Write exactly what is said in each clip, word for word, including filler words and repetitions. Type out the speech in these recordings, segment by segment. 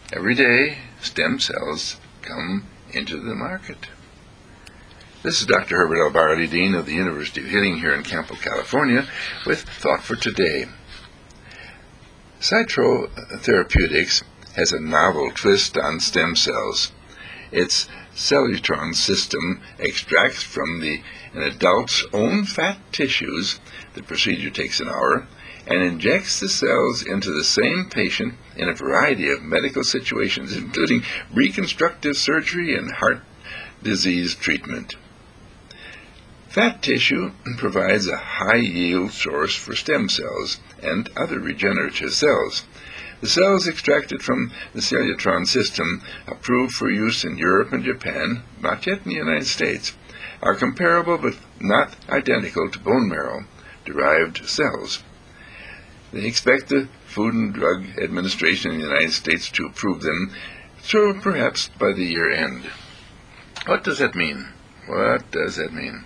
Every day, stem cells come into the market. This is Doctor Herbert L. Barley, Dean of the University of Healing here in Campo, California, with Thought for Today. Cytro Therapeutics has a novel twist on stem cells. Its Cellutron system extracts from the an adult's own fat tissues. The procedure takes an hour, and injects the cells into the same patient in a variety of medical situations, including reconstructive surgery and heart disease treatment. Fat tissue provides a high-yield source for stem cells and other regenerative cells. The cells extracted from the Cellutron system, approved for use in Europe and Japan, not yet in the United States, are comparable but not identical to bone marrow-derived cells. They expect the Food and Drug Administration in the United States to approve them, so perhaps by the year end. What does that mean? What does that mean?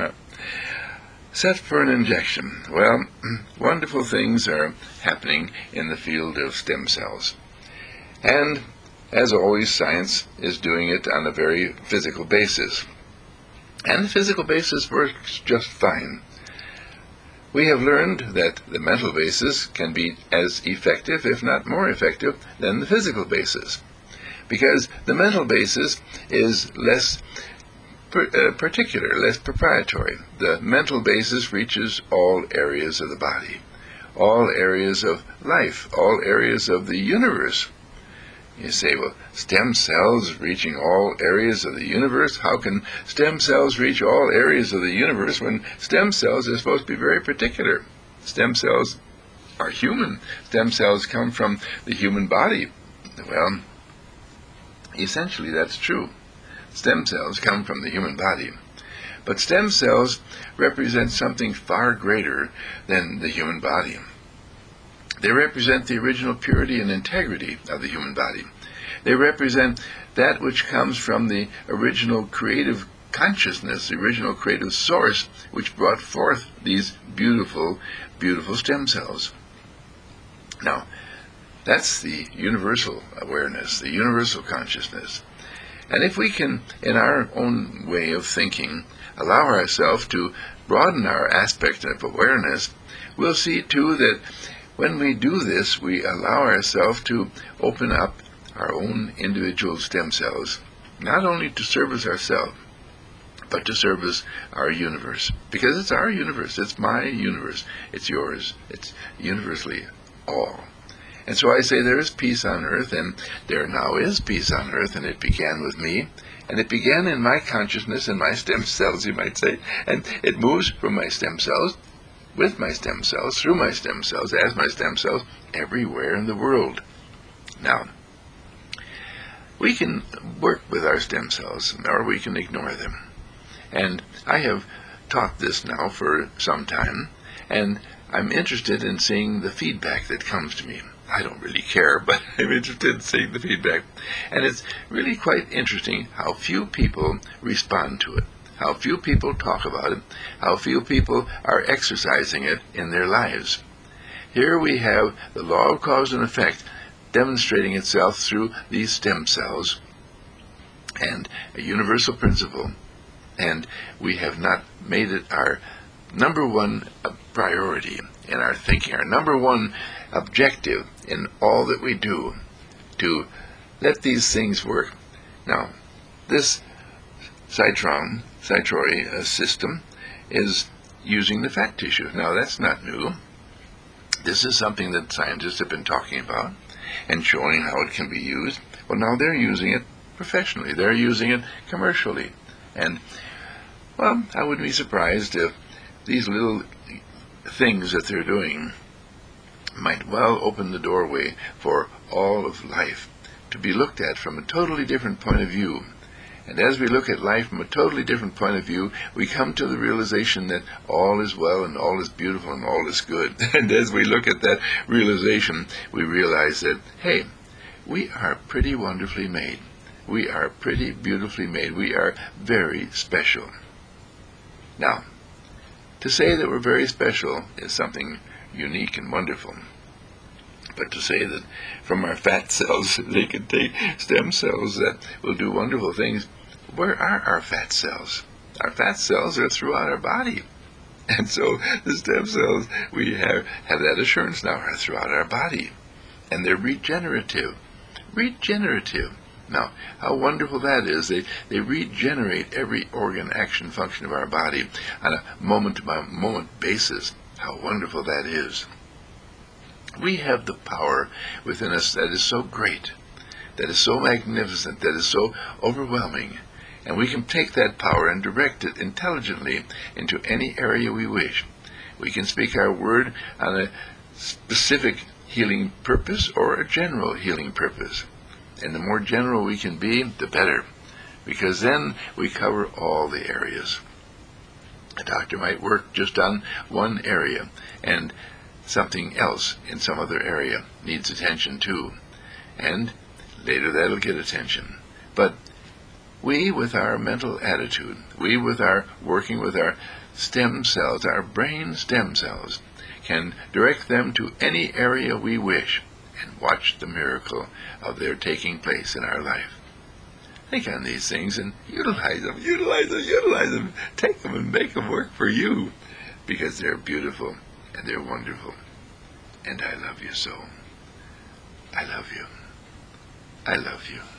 Set for an injection. Well, wonderful things are happening in the field of stem cells. And, as always, science is doing it on a very physical basis. And the physical basis works just fine. We have learned that the mental basis can be as effective, if not more effective, than the physical basis. Because the mental basis is less per, uh, particular, less proprietary. The mental basis reaches all areas of the body, all areas of life, all areas of the universe. You say, well, stem cells reaching all areas of the universe? How can stem cells reach all areas of the universe when stem cells are supposed to be very particular? Stem cells are human. Stem cells come from the human body. Well, essentially that's true. Stem cells come from the human body. But stem cells represent something far greater than the human body. They represent the original purity and integrity of the human body. They represent that which comes from the original creative consciousness, the original creative source, which brought forth these beautiful, beautiful stem cells. Now, that's the universal awareness, the universal consciousness. And if we can, in our own way of thinking, allow ourselves to broaden our aspect of awareness, we'll see, too, that when we do this, we allow ourselves to open up our own individual stem cells, not only to service ourselves, but to service our universe. Because it's our universe, it's my universe, it's yours, it's universally all. And so I say there is peace on earth, and there now is peace on earth, and it began with me, and it began in my consciousness and my stem cells, you might say, and it moves from my stem cells, with my stem cells, through my stem cells, as my stem cells, everywhere in the world. Now, we can work with our stem cells, or we can ignore them. And I have taught this now for some time, and I'm interested in seeing the feedback that comes to me. I don't really care, but I'm interested in seeing the feedback. And it's really quite interesting how few people respond to it, how few people talk about it, how few people are exercising it in their lives. Here we have the law of cause and effect demonstrating itself through these stem cells, and a universal principle, and we have not made it our number one priority in our thinking, our number one objective in all that we do, to let these things work. Now, this Cytron, Cytroi uh, system is using the fat tissue. Now, that's not new. This is something that scientists have been talking about and showing how it can be used. Well, now they're using it professionally. They're using it commercially. And, well, I wouldn't be surprised if these little things that they're doing might well open the doorway for all of life to be looked at from a totally different point of view. And as we look at life from a totally different point of view, we come to the realization that all is well and all is beautiful and all is good. And as we look at that realization, we realize that, hey, we are pretty wonderfully made. We are pretty beautifully made. We are very special. Now, to say that we're very special is something unique and wonderful. But to say that from our fat cells they can take stem cells that will do wonderful things, where are our fat cells? Our fat cells are throughout our body. And so the stem cells, we have, have that assurance now, are throughout our body. And they're regenerative. Regenerative. Now, how wonderful that is. They, they regenerate every organ, action, function of our body on a moment-by-moment basis. How wonderful that is. We have the power within us that is so great, that is so magnificent, that is so overwhelming. And we can take that power and direct it intelligently into any area we wish. We can speak our word on a specific healing purpose or a general healing purpose. And the more general we can be, the better, because then we cover all the areas. A doctor might work just on one area, and something else in some other area needs attention too. And later that'll get attention. But we, with our mental attitude, we with our working with our stem cells, our brain stem cells, can direct them to any area we wish and watch the miracle of their taking place in our life. Think on these things and utilize them, utilize them, utilize them. Take them and make them work for you, because they're beautiful and they're wonderful. And I love you so. I love you. I love you.